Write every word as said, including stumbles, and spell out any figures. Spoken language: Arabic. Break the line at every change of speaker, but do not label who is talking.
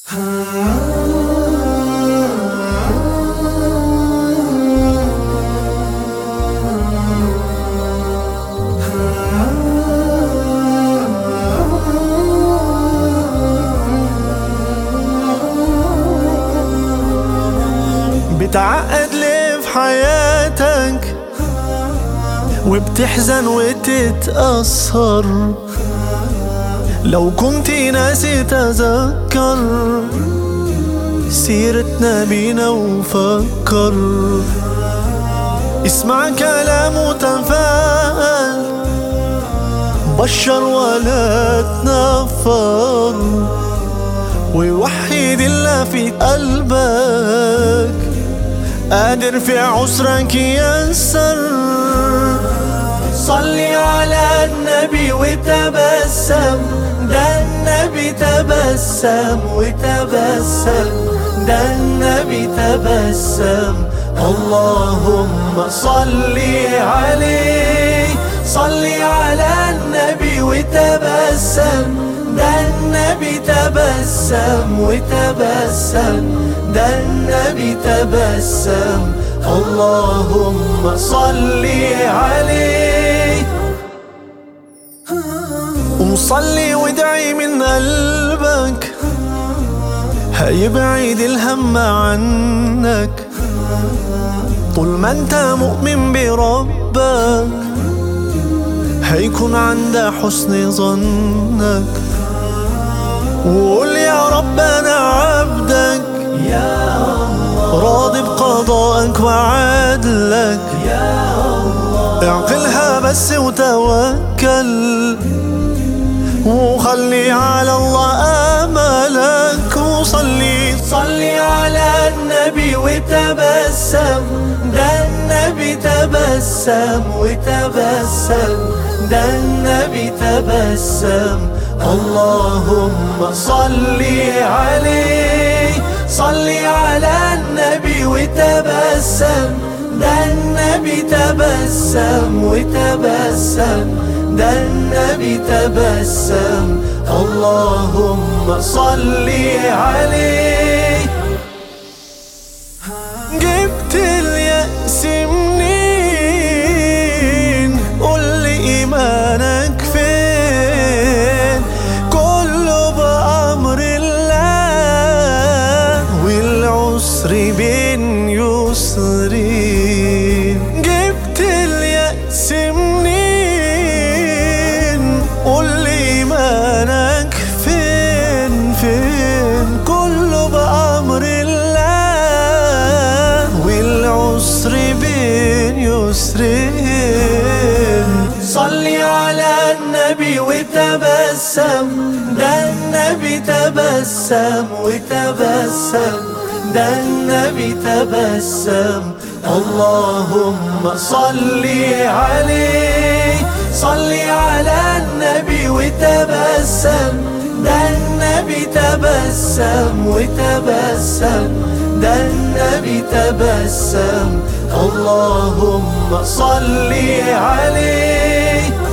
بتعقد ليه في حياتك وبتحزن وتتأثر؟ لو كنت ناسي تذكر سيرة نبينا وفكر. اسمع كلام وتفاءل، بشر ولا تنفر، ووحد الله في قلبك، قادر في عسرك يسر. صلي على النبي وتبسم، ده النبي تبسم وتبسم، ده النبي تبسم. اللهم صلي عليه، صلي على النبي وتبسم، ده النبي تبسم وتبسم، ده النبي تبسم. اللهم صلي عليه. وصلي وادعي من قلبك، هيبعد الهم عنك. طول ما انت مؤمن بربك هيكون عند حسن ظنك. وقول يا رب انا عبدك، يا الله راضي بقضائك وعدلك، يا الله اعقلها بس وتوكل، وخلي على الله املك. وصلي صلي على النبي وتبسم، ده النبي تبسم وتبسم، ده النبي تبسم. اللهم صلي عليه، صلي على النبي وتبسم، ده النبي تبسم وتبسم، ده النبي تبسم. اللهم صلي عليه. جبت اليأس منين؟ قول لي إيمانك فين؟ كله بأمر الله، والعسر بين يسرين. جبت اليأس منين؟ قول لي إيمانك فين فين؟ كله بأمر الله، والعسر بين يسرين. صلي على النبي وتبسم، ده النبي تبسم وتبسم، ده النبي تبسم. اللهم صلي عليه، صلي على النبي وتبسم، ده النبي تبسم وتبسم، ده النبي تبسم. اللهم صلي عليه.